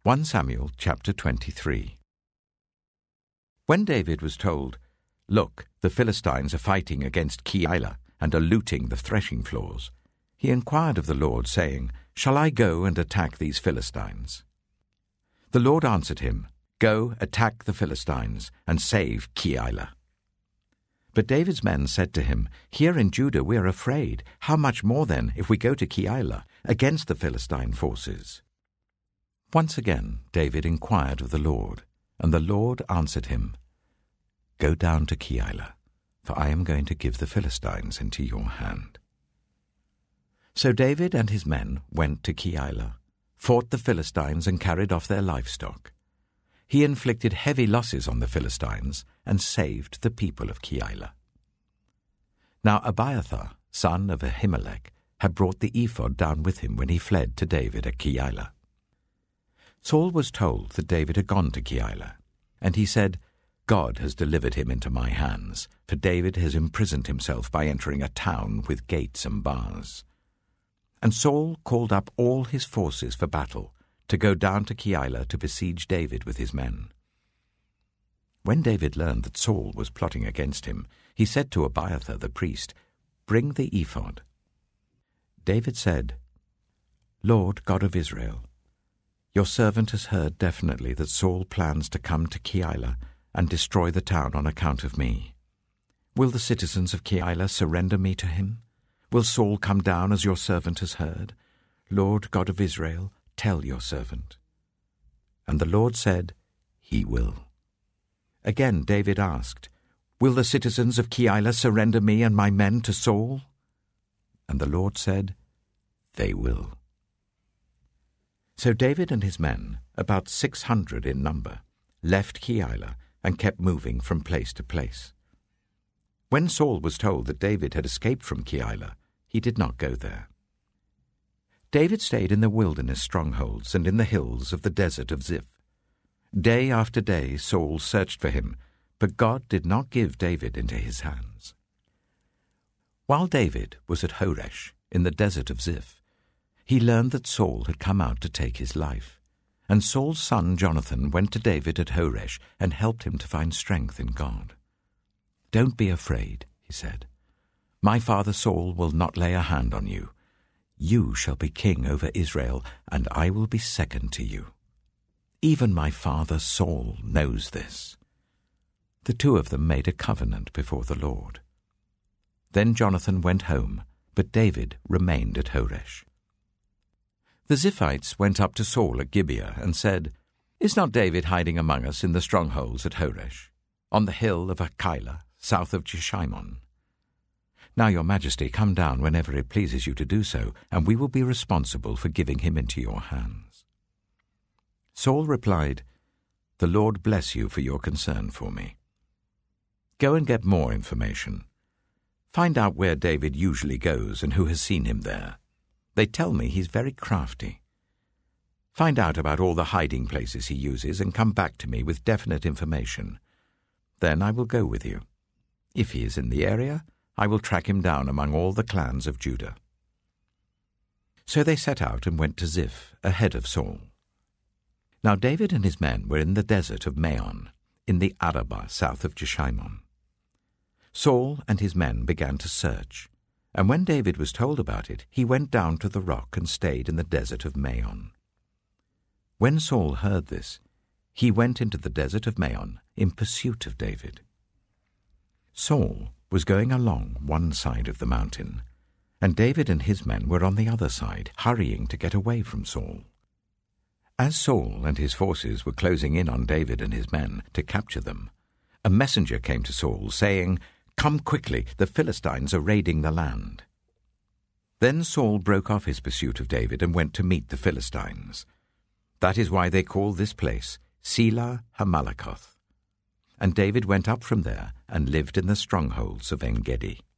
1 Samuel chapter 23. When David was told, "Look, the Philistines are fighting against Keilah and are looting the threshing floors," he inquired of the Lord, saying, "Shall I go and attack these Philistines?" The Lord answered him, "Go, attack the Philistines, and save Keilah." But David's men said to him, "Here in Judah we are afraid. How much more then if we go to Keilah against the Philistine forces?" Once again David inquired of the Lord, and the Lord answered him, "Go down to Keilah, for I am going to give the Philistines into your hand." So David and his men went to Keilah, fought the Philistines and carried off their livestock. He inflicted heavy losses on the Philistines and saved the people of Keilah. Now Abiathar, son of Ahimelech, had brought the ephod down with him when he fled to David at Keilah. Saul was told that David had gone to Keilah, and he said, "God has delivered him into my hands, for David has imprisoned himself by entering a town with gates and bars." And Saul called up all his forces for battle, to go down to Keilah to besiege David with his men. When David learned that Saul was plotting against him, he said to Abiathar the priest, "Bring the ephod." David said, "Lord God of Israel, your servant has heard definitely that Saul plans to come to Keilah and destroy the town on account of me. Will the citizens of Keilah surrender me to him? Will Saul come down as your servant has heard? Lord God of Israel, tell your servant." And the Lord said, "He will." Again David asked, "Will the citizens of Keilah surrender me and my men to Saul?" And the Lord said, "They will." So David and his men, about 600 in number, left Keilah and kept moving from place to place. When Saul was told that David had escaped from Keilah, he did not go there. David stayed in the wilderness strongholds and in the hills of the desert of Ziph. Day after day Saul searched for him, but God did not give David into his hands. While David was at Horesh in the desert of Ziph, he learned that Saul had come out to take his life, and Saul's son Jonathan went to David at Horesh and helped him to find strength in God. "Don't be afraid," he said. "My father Saul will not lay a hand on you. You shall be king over Israel, and I will be second to you. Even my father Saul knows this." The two of them made a covenant before the Lord. Then Jonathan went home, but David remained at Horesh. The Ziphites went up to Saul at Gibeah and said, "Is not David hiding among us in the strongholds at Horesh, on the hill of Keilah, south of Jeshimon? Now, your majesty, come down whenever it pleases you to do so, and we will be responsible for giving him into your hands." Saul replied, "The Lord bless you for your concern for me. Go and get more information. Find out where David usually goes and who has seen him there. They tell me he's very crafty. Find out about all the hiding places he uses and come back to me with definite information. Then I will go with you. If he is in the area, I will track him down among all the clans of Judah." So they set out and went to Ziph ahead of Saul. Now David and his men were in the desert of Maon, in the Arabah south of Jeshimon. Saul and his men began to search, and when David was told about it, he went down to the rock and stayed in the desert of Maon. When Saul heard this, he went into the desert of Maon in pursuit of David. Saul was going along one side of the mountain, and David and his men were on the other side, hurrying to get away from Saul. As Saul and his forces were closing in on David and his men to capture them, a messenger came to Saul, saying, "Come quickly, the Philistines are raiding the land." Then Saul broke off his pursuit of David and went to meet the Philistines. That is why they call this place Selah Hamalakoth. And David went up from there and lived in the strongholds of En-gedi.